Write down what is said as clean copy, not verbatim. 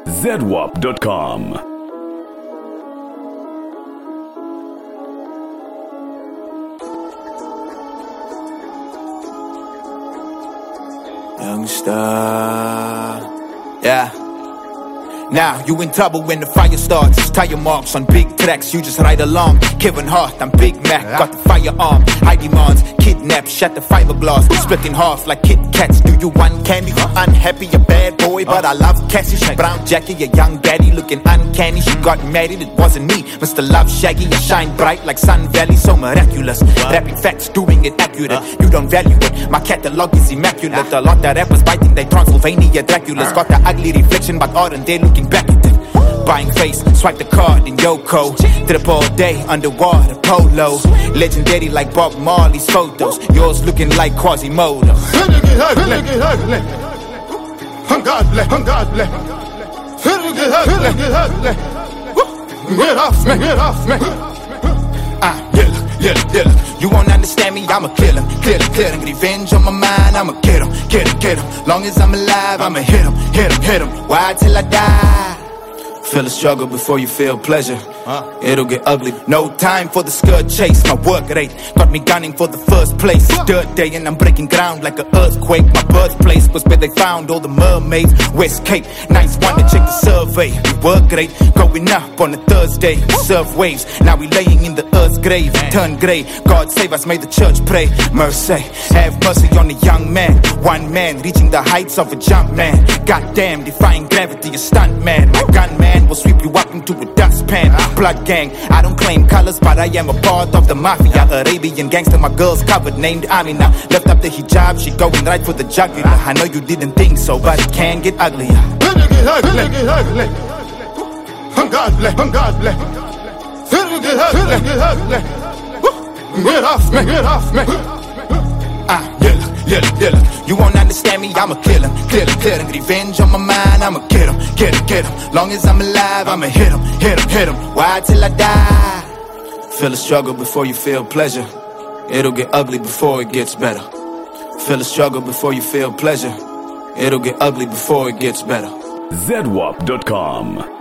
ZWAP.com. Youngster, yeah. Now you in trouble when the fire starts. Tire marks on big tracks, you just ride along. Kevin Hart, I'm Big Mac, got the firearm. High demands, kidnap, shut the fiberglass. Split in half like Kit Kats. Do you want candy? Unhappy, a bad boy, but I love Cassie. She brown Jackie, a young daddy looking uncanny. She got married, it wasn't me. Mr. Love Shaggy, I shine bright like Sun Valley, so miraculous. Rapping facts, doing it accurate. You don't value it, my catalog is immaculate. A lot of rappers biting, they Transylvania Draculas. Got the ugly reflection, but aren't they looking back at it? Buying face, swipe the card in Yoko. Drip all day, underwater, polo. Legendary like Bob Marley's photos. Yours looking like Quasimodo. God bless, God bless. Get off me, get off me. Yeah. You won't understand me, I'ma kill him. Clearing revenge on my mind, I'ma get him. Long as I'm alive, I'ma hit him. Why till I die? Feel a struggle before you feel pleasure. It'll get ugly. No time for the skirt chase. My work rate got me gunning for the first place. Dirt day and I'm breaking ground like an earthquake. My birthplace was where they found all the mermaids. West Cape, nice one to check the survey. We work great, going up on a Thursday. Surf waves, now we laying in the earth's grave. Turn grey, God save us, may the church pray. Mercy, have mercy on the young man. One man reaching the heights of a jump man. Goddamn, defying gravity, a stunt man. My gunman will sweep you up into a dustpan. Blood gang, I don't claim colors, but I am a part of the mafia. Arabian gangster, my girl's covered, named Amina. Left up the hijab, she going right for the jugular. I know you didn't think so, but it can get uglier. God bless, God bless. Get off me, get off me. You won't understand me, I'ma kill him. Clearing revenge on my mind, I'ma get him. Long as I'm alive, I'ma hit him. Why till I die? Feel a struggle before you feel pleasure. It'll get ugly before it gets better. Feel a struggle before you feel pleasure. It'll get ugly before it gets better. ZWAP.com.